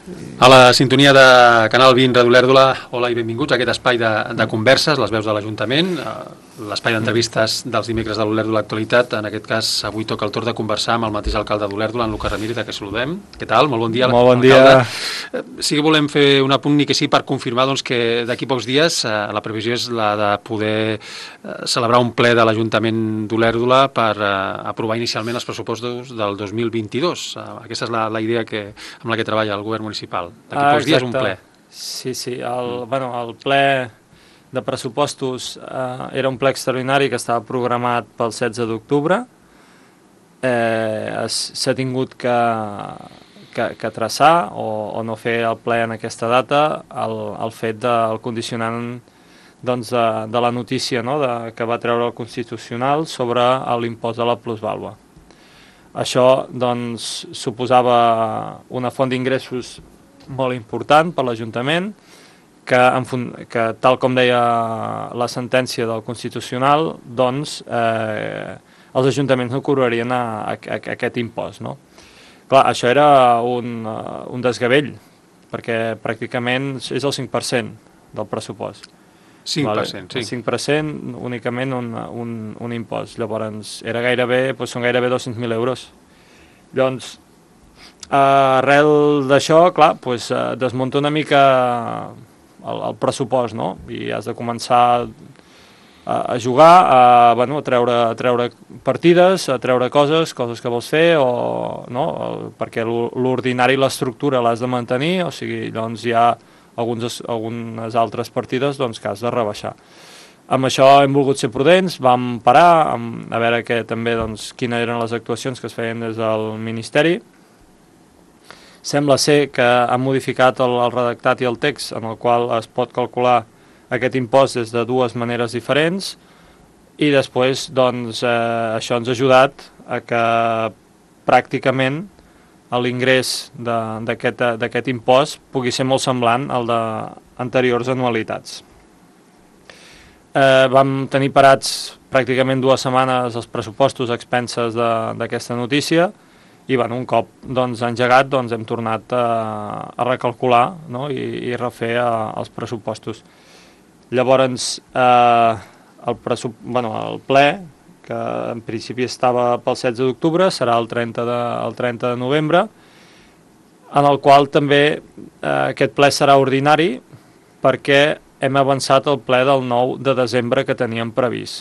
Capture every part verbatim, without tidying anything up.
A la sintonia de Canal vint Ràdio Olèrdola, hola i benvinguts a aquest espai de, de converses, les veus de l'Ajuntament, l'espai d'entrevistes dels dimecres de l'Olèrdola Actualitat. En aquest cas, avui toca el torn de conversar amb el mateix alcalde d'Olèrdola, en Lucas Ramírez, a qui saludem. Què tal? Molt bon dia. Molt bon alcalde. dia. Sí que volem fer un apunt, ni que sí, per confirmar doncs, que d'aquí pocs dies eh, la previsió és la de poder eh, celebrar un ple de l'Ajuntament d'Olèrdola per eh, aprovar inicialment els pressupostos del dos mil vint-i-dos. Eh, aquesta és la, la idea que, amb la que treballa el govern municipal. D'aquí ah, pocs dies un ple. Sí, sí. El, mm. bueno, el ple de pressupostos eh, era un ple extraordinari que estava programat pel setze d'octubre. Eh, s'ha tingut que, que, que traçar o, o no fer el ple en aquesta data el, el fet del condicionant doncs, de, de la notícia, no?, de, que va treure el Constitucional sobre l'impost de la plusvàlua. Això doncs, suposava una font d'ingressos molt important per l'Ajuntament, que, que tal com deia la sentència del Constitucional, doncs eh, els ajuntaments no cobrarien a, a, a, a aquest impost, no? Clar, això era un, un desgavell, perquè pràcticament és el cinc per cent del pressupost. cinc per cent, vale? Sí. El cinc per cent únicament un, un, un impost. Llavors, era gairebé, doncs són gairebé dos-cents mil euros. Llavors, arrel d'això, clar, doncs, desmunta una mica el, el pressupost, no? I has de començar a, a jugar, a, bueno, a, treure, a treure partides, a treure coses, coses que vols fer, o, no? Perquè l'ordinari i l'estructura l'has de mantenir, o sigui, llavors hi ha alguns, algunes altres partides doncs, que has de rebaixar. Amb això hem volgut ser prudents, vam parar amb, a veure que, també doncs, quines eren les actuacions que es feien des del Ministeri. Sembla ser que han modificat el, el redactat i el text en el qual es pot calcular aquest impost des de dues maneres diferents i després doncs, eh, això ens ha ajudat a que pràcticament l'ingrés d'aquest impost pugui ser molt semblant al d'anteriors anualitats. Eh, vam tenir parats pràcticament dues setmanes els pressupostos a expenses d'aquesta notícia i bueno, un cop doncs, engegat doncs, hem tornat a, a recalcular, no? I, i refer a, els pressupostos. Llavors, eh, el, pressup... bueno, el ple, que en principi estava pel setze d'octubre, serà el trenta de, el trenta de novembre, en el qual també eh, aquest ple serà ordinari perquè hem avançat el ple del nou de desembre que teníem previst.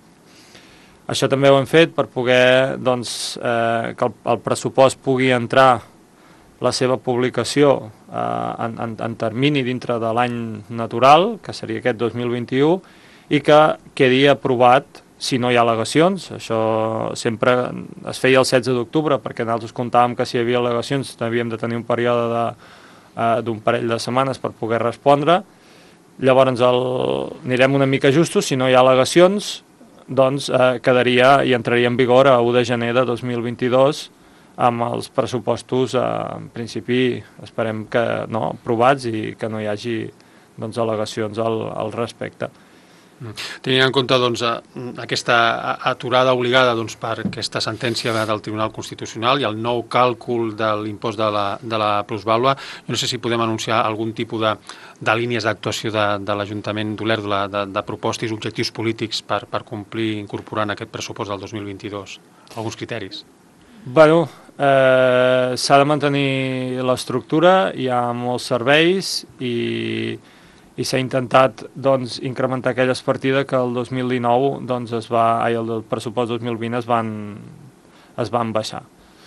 Això també ho hem fet per poder doncs, eh, que el, el pressupost pugui entrar la seva publicació eh, en, en, en termini dintre de l'any natural, que seria aquest dos mil vint-i-u, i que quedi aprovat si no hi ha al·legacions. Això sempre es feia el setze d'octubre perquè nosaltres comptàvem que si hi havia al·legacions havíem de tenir un període d'un eh, parell de setmanes per poder respondre. Llavors el, anirem una mica justos, si no hi ha al·legacions doncs eh, quedaria i entraria en vigor a u de gener de dos mil vint-i-dos amb els pressupostos, eh, en principi esperem que no, aprovats i que no hi hagi doncs, al·legacions al, al respecte. Tenint en compte doncs, aquesta aturada obligada doncs, per aquesta sentència del Tribunal Constitucional i el nou càlcul de l'impost de la, de la plusvàlua, jo no sé si podem anunciar algun tipus de, de línies d'actuació de, de l'Ajuntament d'Olèrdola, de, de propostes i objectius polítics per, per complir incorporant aquest pressupost del dos mil vint-i-dos. Alguns criteris? Bueno, eh, s'ha de mantenir l'estructura, hi ha molts serveis i... i s'ha intentat doncs, incrementar aquelles partides que el dos mil dinou doncs, es va, ai, el del pressupost dos mil vint es van, es van baixar.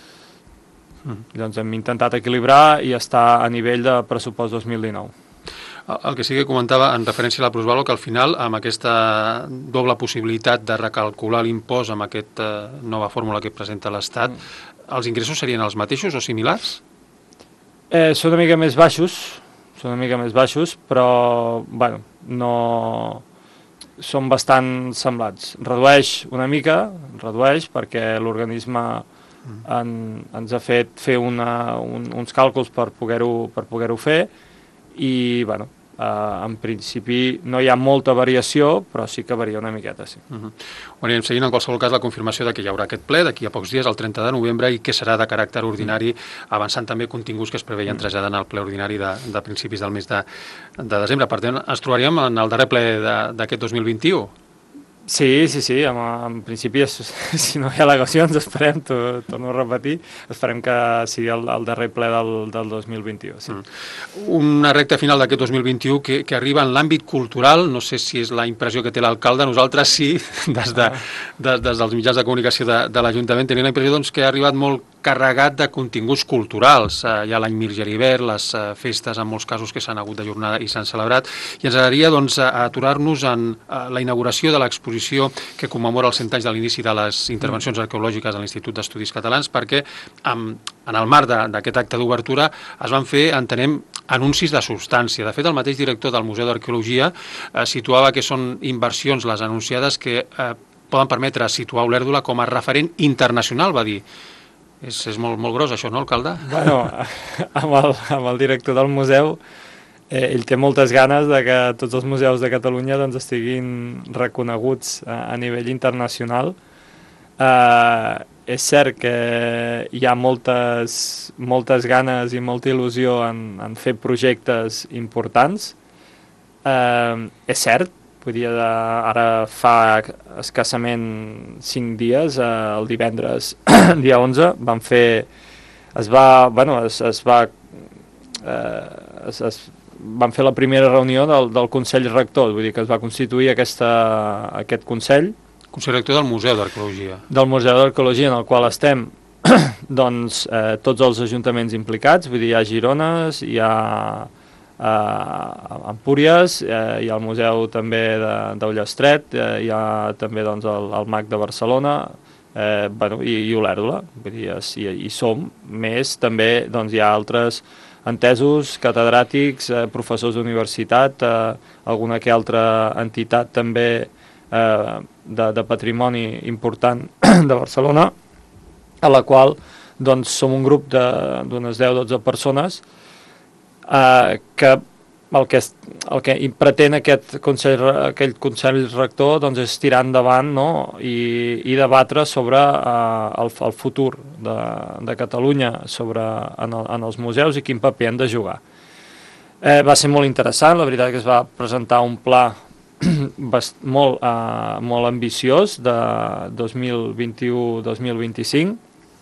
Mm. Doncs hem intentat equilibrar i estar a nivell de pressupost dos mil dinou. El que sí que comentava en referència a la plusvàlua, que al final, amb aquesta doble possibilitat de recalcular l'impost amb aquesta nova fórmula que presenta l'Estat, mm. els ingressos serien els mateixos o similars? Eh, són una mica més baixos, són una mica més baixos, però bueno, no... són bastant semblats. Redueix una mica, redueix, perquè l'organisme en, ens ha fet fer una, un, uns càlculs per poder-ho per poder-ho fer, i bueno, Uh, en principi no hi ha molta variació, però sí que varia una miqueta, sí. Uh -huh. Ho anirem seguint, en qualsevol cas, la confirmació de que hi haurà aquest ple d'aquí a pocs dies, el trenta de novembre, i que serà de caràcter ordinari, avançant també continguts que es preveien traslladar al ple ordinari de, de principis del mes de, de desembre. Per tant, ens trobaríem en el darrer ple d'aquest dos mil vint-i-u. Sí, sí, sí, en, en principi, si no hi ha al·legacions, esperem, to, torno a repetir, esperem que sigui el, el darrer ple del, del dos mil vint-i-u. Sí. Mm. Una recta final d'aquest dos mil vint-i-u que, que arriba en l'àmbit cultural, no sé si és la impressió que té l'alcalde, nosaltres sí, des, de, des, des dels mitjans de comunicació de, de l'Ajuntament, tenim la impressió doncs, que ha arribat molt carregat de continguts culturals. Uh, hi ha l'any Mir Geribert, les uh, festes en molts casos que s'han hagut d'ajornar i s'han celebrat, i ens agradaria doncs, aturar-nos en uh, la inauguració de l'exposició que commemora els cent anys de l'inici de les intervencions arqueològiques a l'Institut d'Estudis Catalans, perquè en, en el marc d'aquest acte d'obertura es van fer, entenem, anuncis de substància. De fet, el mateix director del Museu d'Arqueologia eh, situava que són inversions les anunciades que eh, poden permetre situar Olèrdola com a referent internacional, va dir. És, és molt, molt gros això, no, alcalde? Bueno, amb el, amb el director del museu, eh, ell té moltes ganes de que tots els museus de Catalunya doncs, estiguin reconeguts a, a nivell internacional. Eh, és cert que hi ha moltes, moltes ganes i molta il·lusió en, en fer projectes importants. Eh, és cert, vull dir, ara fa escassament cinc dies, eh, el divendres, dia onze, van fer, es va, bueno, es, es va, eh, es, es, van fer la primera reunió del, del Consell Rector, vull dir que es va constituir aquesta, aquest Consell. Consell Rector del Museu d'Arqueologia. Del Museu d'Arqueologia, en el qual estem doncs, eh, tots els ajuntaments implicats, vull dir, hi ha Girones, hi ha eh, Empúries, eh, hi ha el Museu també d'Ullastret, eh, hi ha també doncs, el, el M A C de Barcelona, eh, bueno, i, i Olèrdola, vull dir, hi, hi som, més també doncs, hi ha altres entesos, catedràtics, eh, professors d'universitat, eh, alguna que altra entitat també eh, de, de patrimoni important de Barcelona, a la qual doncs, som un grup d'unes deu o dotze persones eh, que el que, el que pretén aquest consell, aquell Consell Rector doncs, és tirar endavant, no? I, i debatre sobre uh, el, el futur de, de Catalunya sobre, en, el, en els museus i quin paper han de jugar. Eh, va ser molt interessant, la veritat que es va presentar un pla molt, uh, molt ambiciós de dos mil vint-i-u a dos mil vint-i-cinc.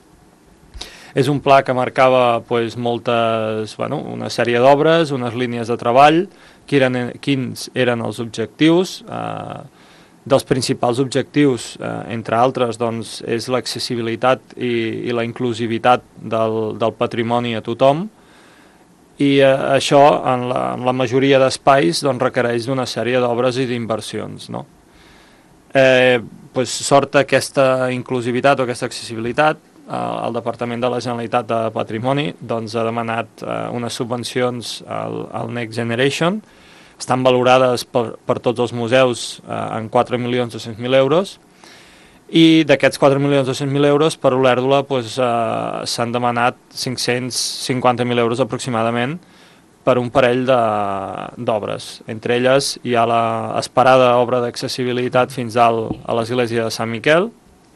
És un pla que marcava pues, moltes, bueno, una sèrie d'obres, unes línies de treball, que eren, quins eren els objectius. Eh, dels principals objectius, eh, entre altres, doncs, és l'accessibilitat i, i la inclusivitat del, del patrimoni a tothom, i eh, això, en la, en la majoria d'espais, doncs, requereix d'una sèrie d'obres i d'inversions, no? Eh, pues, sort aquesta inclusivitat o aquesta accessibilitat, el Departament de la Generalitat de Patrimoni doncs, ha demanat eh, unes subvencions al, al Next Generation. Estan valorades per, per tots els museus eh, en quatre milions dos-cents mil euros, i d'aquests quatre milions dos-cents mil euros per Olèrdola doncs, eh, s'han demanat cinc-cents cinquanta mil euros aproximadament per un parell d'obres. Entre elles hi ha l'esperada obra d'accessibilitat fins al, a l'església de Sant Miquel,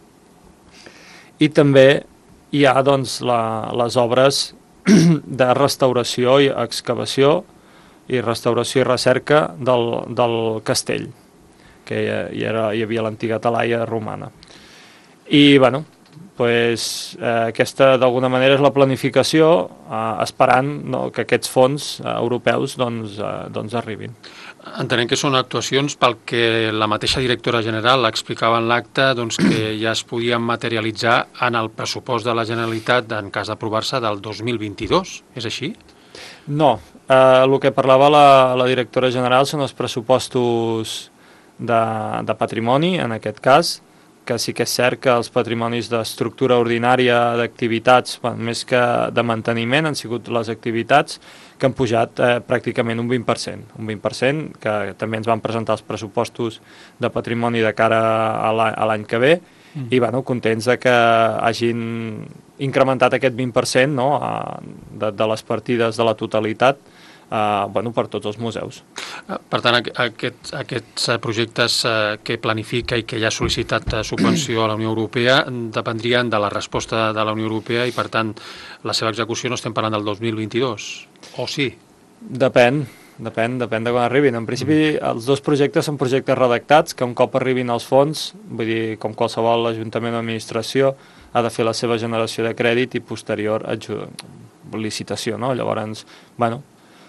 i també hi ha doncs, la, les obres de restauració i excavació i restauració i recerca del, del castell, que hi, era, hi havia l'antiga talaia romana. I, bueno, pues, eh, aquesta d'alguna manera és la planificació, eh, esperant no, que aquests fons eh, europeus doncs, eh, doncs arribin. Entenem que són actuacions pel que la mateixa directora general explicava en l'acte, doncs, que ja es podien materialitzar en el pressupost de la Generalitat en cas d'aprovar-se del dos mil vint-i-dos. És així? No. Eh, el que parlava la, la directora general són els pressupostos de, de patrimoni, en aquest cas, que sí que és cert que els patrimonis d'estructura ordinària d'activitats, bueno, més que de manteniment, han sigut les activitats que han pujat eh, pràcticament un vint per cent. Un vint per cent, que també ens van presentar els pressupostos de patrimoni de cara a l'any que ve, mm. i bueno, contents de que hagin incrementat aquest vint per cent, no, de, de les partides de la totalitat Uh, bueno, per tots els museus. Per tant, aquest, aquests projectes que planifica i que ja ha sol·licitat subvenció a la Unió Europea dependrien de la resposta de la Unió Europea i, per tant, la seva execució no estem parlant del dos mil vint-i-dos, o sí? Depèn, depèn, depèn de quan arribin. En principi, mm. els dos projectes són projectes redactats que un cop arribin als fons, vull dir, com qualsevol ajuntament o administració, ha de fer la seva generació de crèdit i posterior licitació, no? Llavors, bueno,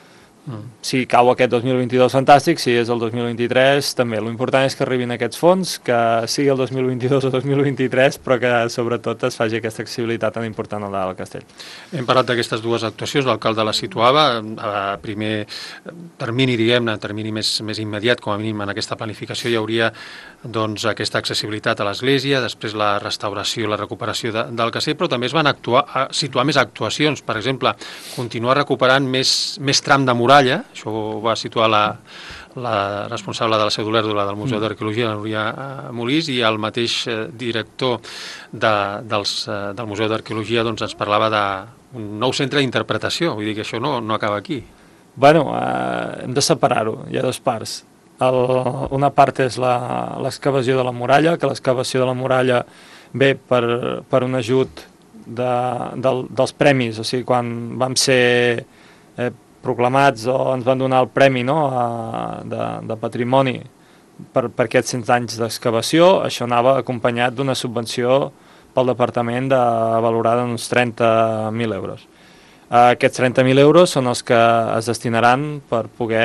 Mm. si cau aquest dos mil vint-i-dos, fantàstic, si és el dos mil vint-i-tres també. L'important és que arribin aquests fons, que sigui el dos mil vint-i-dos o dos mil vint-i-tres, però que sobretot es faci aquesta accessibilitat tan important al del castell. Hem parlat d'aquestes dues actuacions, l'alcalde la situava a primer termini, diguem-ne, termini més, més immediat, com a mínim en aquesta planificació hi hauria doncs, aquesta accessibilitat a l'església, després la restauració i la recuperació de, del castell, però també es van actuar, a situar més actuacions, per exemple, continuar recuperant més, més tram de muralla, això ho va situar la, la responsable de la Seu d'Olèrdola del Museu d'Arqueologia, la Núria Molís, i el mateix director de, dels, del Museu d'Arqueologia doncs, ens parlava d'un nou centre d'interpretació, vull dir que això no, no acaba aquí. Bueno, eh, hem de separar-ho, hi ha dues parts. El, una part és l'excavació de la muralla, que l'excavació de la muralla ve per, per un ajut de, de, dels premis, o sigui, quan vam ser eh, proclamats o ens van donar el premi, no, a, de, de patrimoni per, per aquests cent anys d'excavació, això anava acompanyat d'una subvenció pel departament de, valorada en uns trenta mil euros. Eh, aquests trenta mil euros són els que es destinaran per poder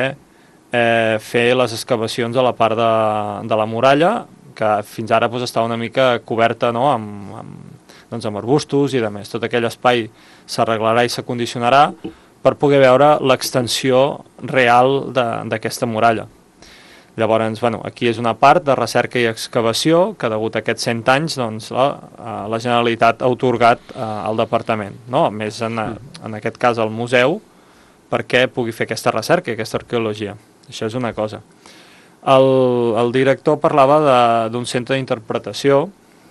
eh, fer les excavacions a la part de, de la muralla, que fins ara doncs, està una mica coberta, no, amb, amb, doncs, amb arbustos i de més. Tot aquell espai s'arreglarà i s'acondicionarà per poder veure l'extensió real d'aquesta muralla. Llavors, bueno, aquí és una part de recerca i excavació que, degut a aquests cent anys, doncs, la, la Generalitat ha atorgat eh, al departament, no? A més, en, en aquest cas, al museu, perquè pugui fer aquesta recerca i aquesta arqueologia. Això és una cosa. El, el director parlava d'un centre d'interpretació,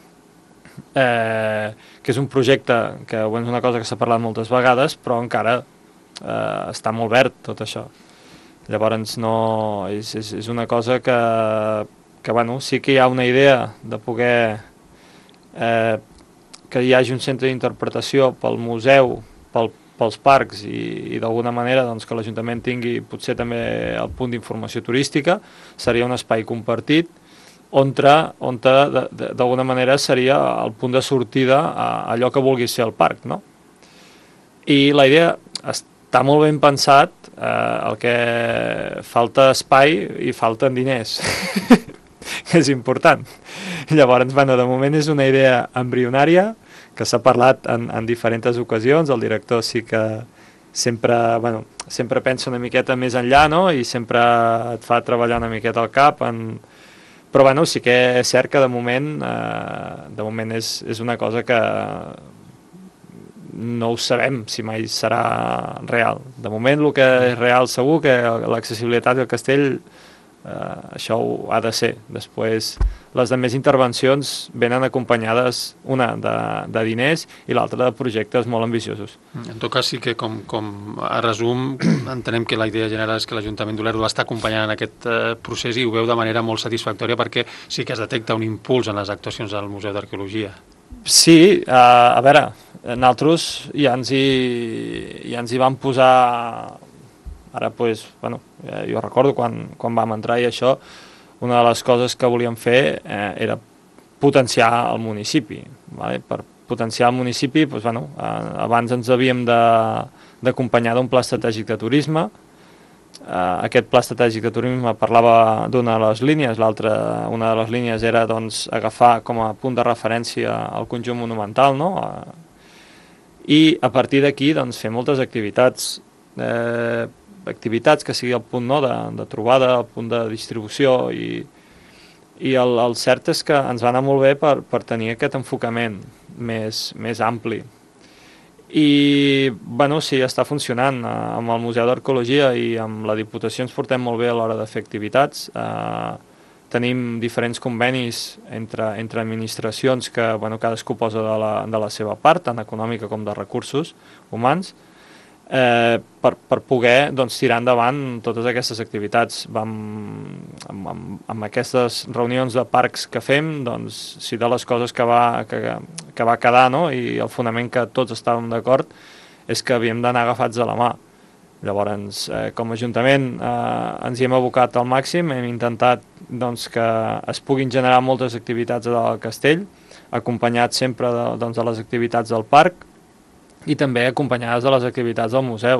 eh, que és un projecte que bueno, és una cosa que s'ha parlat moltes vegades, però encara eh, està molt verd tot això. Llavors no, és, és, és una cosa que, que bueno, sí que hi ha una idea de poder eh, que hi hagi un centre d'interpretació pel museu, pel, pels parcs i, i d'alguna manera doncs, que l'Ajuntament tingui potser també el punt d'informació turística, seria un espai compartit on, on d'alguna manera seria el punt de sortida a allò que vulgui ser el parc, no? I la idea està molt ben pensat, eh, el que falta espai i falten diners, que és important. Llavors, bueno, de moment és una idea embrionària, que s'ha parlat en, en diferents ocasions, el director sí que sempre, bueno, sempre pensa una miqueta més enllà, no? I sempre et fa treballar una miqueta al cap, en... però bueno, sí que és cert que de moment, eh, de moment és, és una cosa que no ho sabem si mai serà real. De moment el que és real segur que l'accessibilitat del castell eh, això ha de ser. Després les demés intervencions venen acompanyades una de, de diners i l'altra de projectes molt ambiciosos. En tot cas sí que com, com a resum entenem que la idea general és que l'Ajuntament d'Olèrdola està acompanyant en aquest eh, procés i ho veu de manera molt satisfactòria perquè sí que es detecta un impuls en les actuacions del Museu d'Arqueologia. Sí, uh, a veure, nosaltres ja ens hi, ja ens hi vam posar, ara pues, bueno, jo recordo quan, quan vam entrar i això, una de les coses que volíem fer eh, era potenciar el municipi, vale? Per potenciar el municipi, pues, bueno, eh, abans ens havíem d'acompanyar d'un pla estratègic de turisme. Uh, aquest pla estratègic de turisme parlava d'una de les línies, l'altra, una de les línies era doncs, agafar com a punt de referència el conjunt monumental, no? Uh, i a partir d'aquí doncs, fer moltes activitats, eh, activitats que sigui el punt no, de, de trobada, el punt de distribució i, i el, el cert és que ens va anar molt bé per, per tenir aquest enfocament més, més ampli. I, bueno, sí, està funcionant. Amb el Museu d'Arqueologia i amb la Diputació ens portem molt bé a l'hora de fer activitats. Eh, tenim diferents convenis entre, entre administracions que, bueno, cadascú posa de la, de la seva part, tant econòmica com de recursos humans. eh, per, per poder doncs, tirar endavant totes aquestes activitats. Vam, amb, amb, amb aquestes reunions de parcs que fem, doncs, si de les coses que va, que, que va quedar, no? I el fonament que tots estàvem d'acord és que havíem d'anar agafats de la mà. Llavors, eh, com a Ajuntament eh, ens hi hem abocat al màxim, hem intentat doncs, que es puguin generar moltes activitats al castell, acompanyats sempre de, doncs, de les activitats del parc i també acompanyades de les activitats del museu.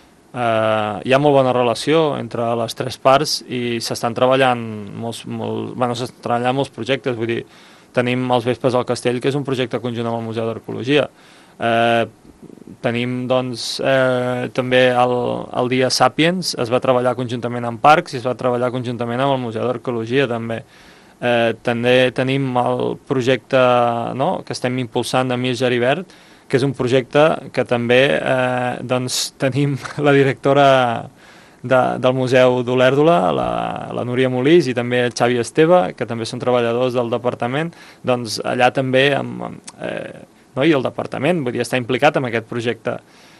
Eh, hi ha molt bona relació entre les tres parts i s'estan treballant molts, molt, bueno, s'estan treballant molts projectes, vull dir, tenim els Vespres al Castell, que és un projecte conjunt amb el Museu d'Arqueologia. Eh, tenim doncs eh, també el, el dia Sapiens, es va treballar conjuntament amb parcs i es va treballar conjuntament amb el Museu d'Arqueologia també. Eh, també tenim el projecte, no?, que estem impulsant de Mir Geribert, que és un projecte que també eh, doncs, tenim la directora de, del Museu d'Olèrdola, la, la Núria Molís, i també el Xavi Esteve, que també són treballadors del departament, doncs allà també amb, eh, no? I el departament, vull dir, està implicat en aquest projecte.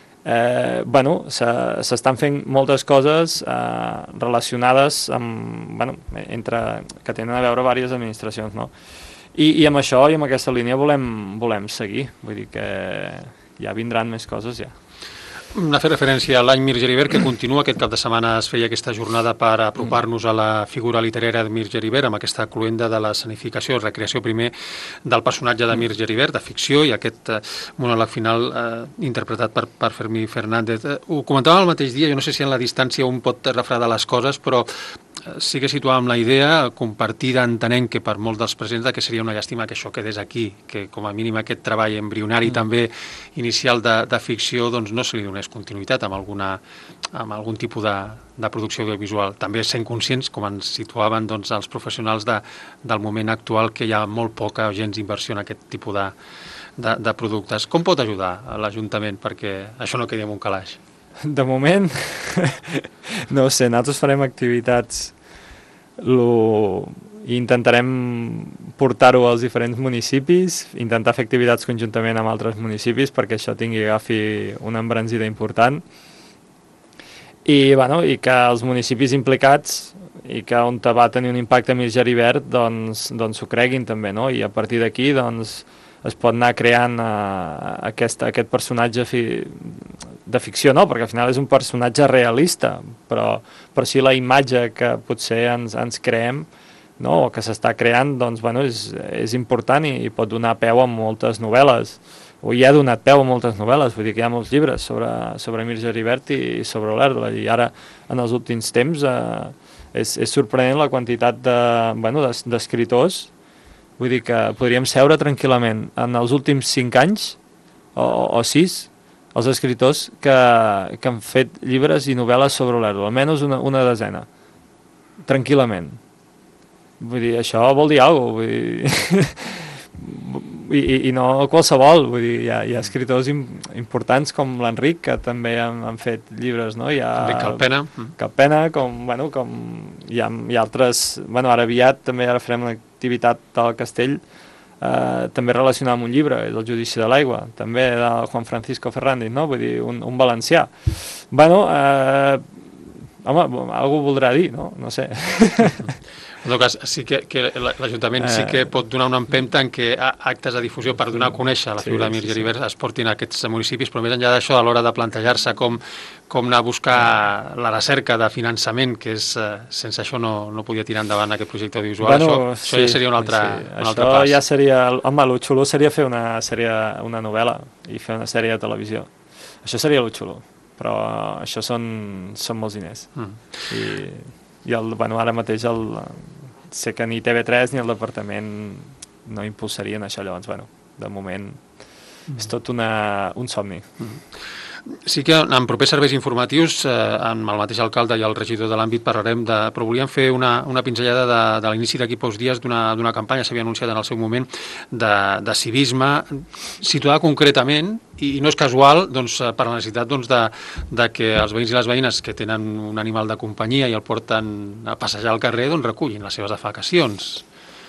Eh, bueno, s'estan fent moltes coses eh, relacionades amb, bueno, entre, que tenen a veure diverses administracions, no? I, i amb això i amb aquesta línia volem, volem seguir, vull dir que ja vindran més coses ja. Una fer referència a l'any Mir Geribert, que continua. Aquest cap de setmana es feia aquesta jornada per apropar-nos a la figura literària de Mir Geribert, amb aquesta cluenda de la escenificació, recreació primer del personatge de Mir Geribert, de ficció, i aquest eh, monòleg final eh, interpretat per, per Fermí Fernández. Eh, ho comentàvem el mateix dia, jo no sé si en la distància un pot refredar les coses, però sí que situàvem la idea compartida, entenent que per molts dels presents que seria una llàstima que això quedés aquí, que com a mínim aquest treball embrionari mm. també inicial de, de ficció doncs no se li donés continuïtat amb, alguna, amb algun tipus de, de producció audiovisual. També sent conscients, com ens situaven doncs, els professionals de, del moment actual, que hi ha molt poca o gens inversió en aquest tipus de, de, de productes. Com pot ajudar l'Ajuntament perquè això no quedi en un calaix? De moment, no sé, nosaltres farem activitats lo... i intentarem portar-ho als diferents municipis, intentar fer activitats conjuntament amb altres municipis perquè això tingui, agafi una embranzida important. I, bueno, i que els municipis implicats i que on va tenir un impacte Mir Geribert doncs, doncs ho creguin també, no? I a partir d'aquí doncs, es pot anar creant uh, aquest, aquest personatge fi, de ficció, no? Perquè al final és un personatge realista, però, però sí la imatge que potser ens, ens creem, no? O que s'està creant, doncs, bueno, és, és important i, i pot donar peu a moltes novel·les, o hi ha donat peu a moltes novel·les, vull dir que hi ha molts llibres sobre, sobre Mir Geribert i sobre Olèrdola, i ara, en els últims temps, eh, és, és sorprenent la quantitat de, bueno, d'escriptors. Vull dir que podríem seure tranquil·lament en els últims cinc anys, o, o sis, els escriptors que, que han fet llibres i novel·les sobre Olèrdola, almenys una, una desena, tranquil·lament. Vull dir, això vol dir alguna cosa, vull dir... I, i, i no qualsevol, vull dir, hi ha, hi ha escriptors im, importants com l'Enric, que també han, han fet llibres, no? Hi ha Enric Calpena. Calpena, com, bueno, com hi ha, hi ha altres... Bueno, ara aviat també ara farem una activitat del castell eh, també relacionada amb un llibre, és El judici de l'aigua, també de Juan Francisco Fernández, no? Vull dir, un, un valencià. Bueno, eh, home, algú voldrà dir, no? No sé. En tot cas, sí que, que l'Ajuntament eh... sí que pot donar una empenta en què actes de difusió per donar a conèixer la figura sí, de Mir Geribert sí, sí. es portin a aquests municipis, però més enllà d'això, a l'hora de plantejar-se com, com anar a buscar la recerca de finançament, que és, sense això no, no podia tirar endavant aquest projecte audiovisual, bueno, això, sí, això ja seria un altre, sí. un això altre pas. Ja seria, home, lo xulo seria fer una, seria una novel·la i fer una sèrie de televisió. Això seria lo xulo, però això són, són molts diners. Mm. I, i el, bueno, ara mateix el... sé que ni T V tres ni el departament no impulsarien això, llavors, bueno, de moment mm. és tot una, un somni. Mm. Sí que en propers serveis informatius, eh, amb el mateix alcalde i el regidor de l'àmbit parlarem de... Però volíem fer una, una pinzellada de, de l'inici d'aquí pocs dies d'una campanya, s'havia anunciat en el seu moment, de, de civisme, situada concretament, i, i no és casual, doncs, per la necessitat doncs, de, de que els veïns i les veïnes que tenen un animal de companyia i el porten a passejar al carrer, doncs recullin les seves afectacions.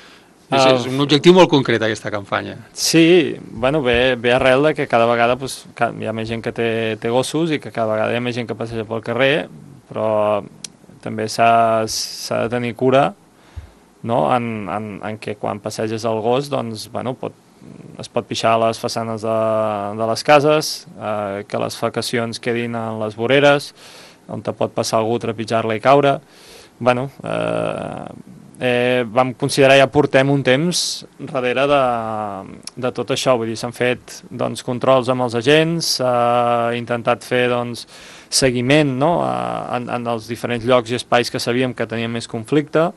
És, és un objectiu molt concret, aquesta campanya. Sí, bueno, ve, ve arrel de que cada vegada pues, hi ha més gent que té, té gossos i que cada vegada hi ha més gent que passeja pel carrer, però també s'ha de tenir cura, no? en, en, en què quan passeges el gos doncs, bueno, pot, es pot pixar a les façanes de, de les cases, eh, que les fecacions quedin en les voreres, on te pot passar algú, trepitjar-la i caure. Bueno, eh, Eh, vam considerar, ja portem un temps darrere de, de tot això, vull dir, s'han fet doncs, controls amb els agents, s'ha intentat fer doncs, seguiment, no? en, en els diferents llocs i espais que sabíem que tenien més conflicte.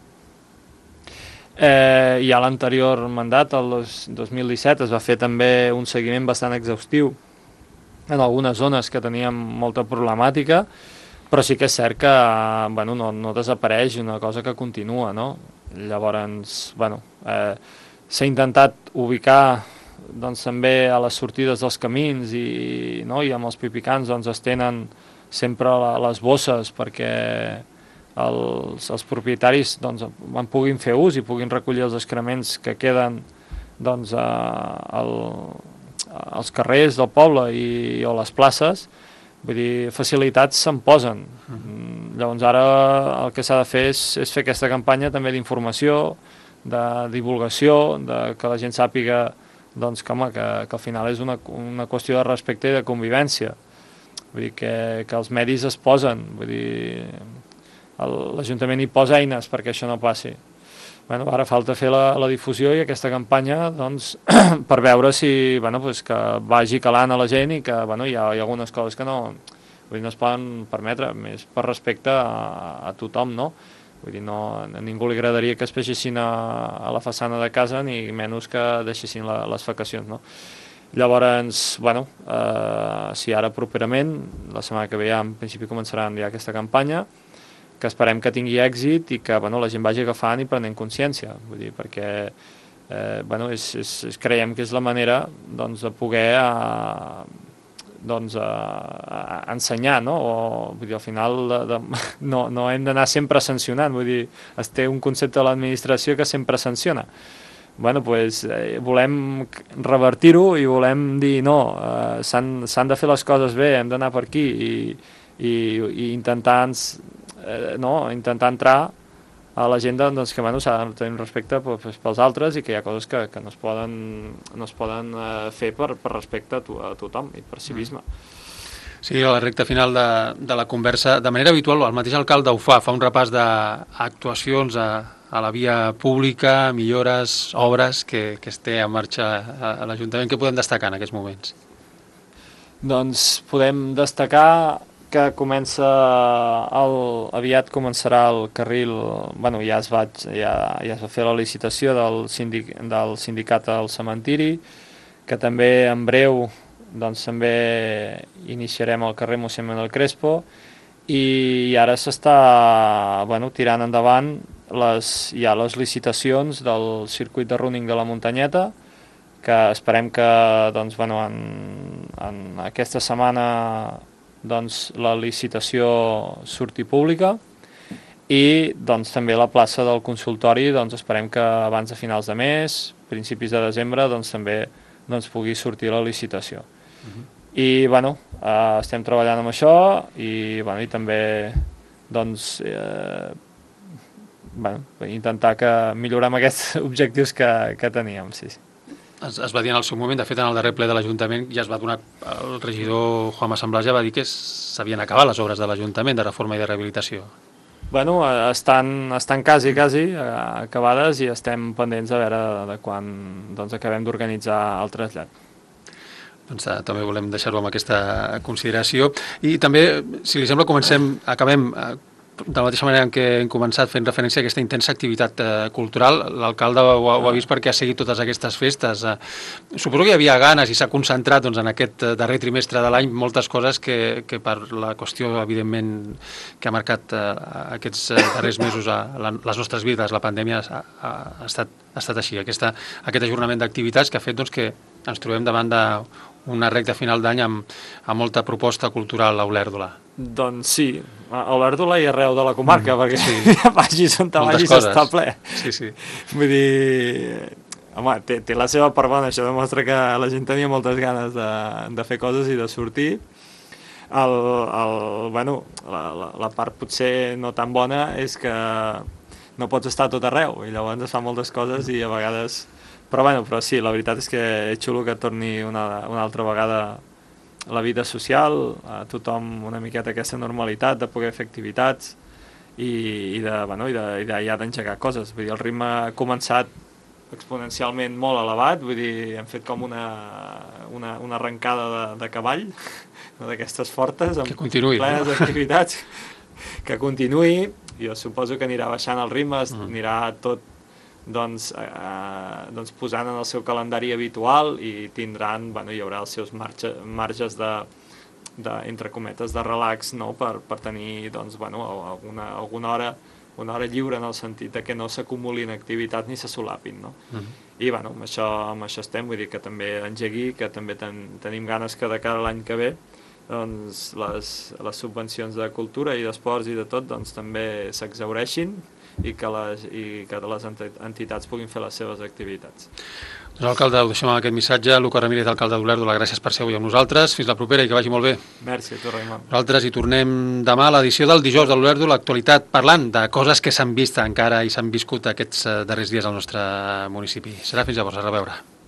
Eh, I a l'anterior mandat, el dos mil disset, es va fer també un seguiment bastant exhaustiu en algunes zones que teníem molta problemàtica, però sí que és cert que bueno, no, no desapareix una cosa que continua, no? Llavors, bueno, eh, s'ha intentat ubicar doncs, també a les sortides dels camins i, no? I amb els pipicans doncs, es tenen sempre la, les bosses perquè els, els propietaris doncs, en puguin fer ús i puguin recollir els excrements que queden doncs, a, al, als carrers del poble i, o les places. Vull dir, facilitats se'n posen. Mm. Llavors ara el que s'ha de fer és, és fer aquesta campanya també d'informació, de divulgació, de que la gent sàpiga doncs, que, home, que, que al final és una, una qüestió de respecte i de convivència. Vull dir, que, que els medis es posen. Vull dir, l'Ajuntament hi posa eines perquè això no passi. Bueno, ara falta fer la, la difusió i aquesta campanya doncs, per veure si bueno, pues que vagi calant a la gent i que bueno, hi, ha, hi ha algunes coses que no, vull dir, no es poden permetre, més per respecte a, a tothom, no? Vull dir, no, a ningú li agradaria que es peixessin a, a la façana de casa ni menys que deixessin la, les fecacions, no? Llavors, bueno, eh, si ara properament, la setmana que ve ja en principi començaran ja aquesta campanya, que esperem que tingui èxit i que bueno, la gent vagi agafant i prenent consciència, vull dir, perquè eh, bueno, és, és, és, creiem que és la manera doncs, de poder a, doncs, a, a ensenyar, no? O, vull dir, al final de, de, no, no hem d'anar sempre sancionant, vull dir, es té un concepte de l'administració que sempre sanciona. Bueno, pues, eh, volem revertir-ho i volem dir no, eh, s'han de fer les coses bé, hem d'anar per aquí i, i, i intentar Eh, no, intentar entrar a la gent doncs, que bueno, s'ha de tenir respecte pues, pels altres i que hi ha coses que, que no es poden, no es poden eh, fer per, per respecte a, to, a tothom i per civisme. Sí, a la recta final de, de la conversa, de manera habitual, el mateix alcalde ho fa, fa un repàs d'actuacions a, a la via pública, millores, obres que, que es té en marxa a, a l'Ajuntament. Què podem destacar en aquests moments? Doncs podem destacar que comença el, aviat començarà el carril, bueno, ja es va, ja, ja es va fer la licitació del, sindic, del sindicat al cementiri, que també en breu doncs, també iniciarem el carrer Mossèn Manuel Crespo i ara s'està bueno, tirant endavant les, ja les licitacions del circuit de running de la muntanyeta, que esperem que doncs, bueno, en, en aquesta setmana doncs, la licitació surti pública i doncs, també la plaça del consultori doncs, esperem que abans de finals de mes, principis de desembre, doncs, també doncs, pugui sortir la licitació. Uh-huh. I bueno, eh, estem treballant amb això i, bueno, i també doncs, eh, bueno, intentar que millorem aquests objectius que, que teníem. Sí, sí. Es, es va dir en el seu moment, de fet en el darrer ple de l'Ajuntament ja es va donar, el regidor Juanma Samblàs ja va dir que s'havien acabat les obres de l'Ajuntament de reforma i de rehabilitació. Bueno, estan, estan quasi, quasi acabades i estem pendents a veure de quan doncs, acabem d'organitzar el trasllat. Doncs eh, també volem deixar-ho amb aquesta consideració. I també, si li sembla, comencem, acabem eh, de la mateixa manera en què hem començat fent referència a aquesta intensa activitat eh, cultural. L'alcalde ho, ho ha vist perquè ha seguit totes aquestes festes. Eh, suposo que hi havia ganes i s'ha concentrat doncs, en aquest darrer trimestre de l'any moltes coses que, que per la qüestió, evidentment, que ha marcat eh, aquests eh, darrers mesos a la, les nostres vides, la pandèmia ha, ha, estat, ha estat així. Aquesta, aquest ajornament d'activitats que ha fet doncs, que ens trobem davant d'una recta final d'any amb, amb molta proposta cultural a Olèrdola. Doncs sí, a Olèrdola i arreu de la comarca, mm, perquè sí. ja vagis on te vagis està ple. Sí, sí. Vull dir, home, té, té la seva part bona, això demostra que la gent tenia moltes ganes de, de fer coses i de sortir. El, el, bueno, la, la, la part potser no tan bona és que no pots estar a tot arreu i llavors es fan moltes coses i a vegades... Però bueno, però sí, la veritat és que és xulo que torni una, una altra vegada la vida social, a tothom una miqueta aquesta normalitat de poder fer activitats i, i de, bueno, i de, i de ja d'engegar coses. Vull dir, el ritme ha començat exponencialment molt elevat, vull dir, hem fet com una, una, una arrencada de, de cavall, d'aquestes fortes, amb que continuï, plenes no? activitats, que continuï. Jo suposo que anirà baixant el ritme, mm. anirà tot doncs, eh, doncs posant en el seu calendari habitual i tindran, bueno, hi haurà els seus marge, marges de, de, entre cometes, de relax, no? per, per tenir doncs, bueno, alguna, alguna hora una hora lliure en el sentit de que no s'acumulin activitats ni se solapin, no? Mm. I bueno, amb això, amb això estem, vull dir que també engegui, que també ten, tenim ganes que de cara a l'any que ve doncs les, les subvencions de cultura i d'esports i de tot doncs també s'exhaureixin i que les, i que les entitats puguin fer les seves activitats. Doncs alcalde, ho deixem amb aquest missatge. Luca Ramírez, alcalde d'Olèrdola, gràcies per ser avui amb nosaltres. Fins la propera i que vagi molt bé. Merci, a tu, Raimon. Nosaltres hi tornem demà a l'edició del dijous de l'Olèrdola, l'actualitat, parlant de coses que s'han vist encara i s'han viscut aquests darrers dies al nostre municipi. Serà fins llavors, a reveure.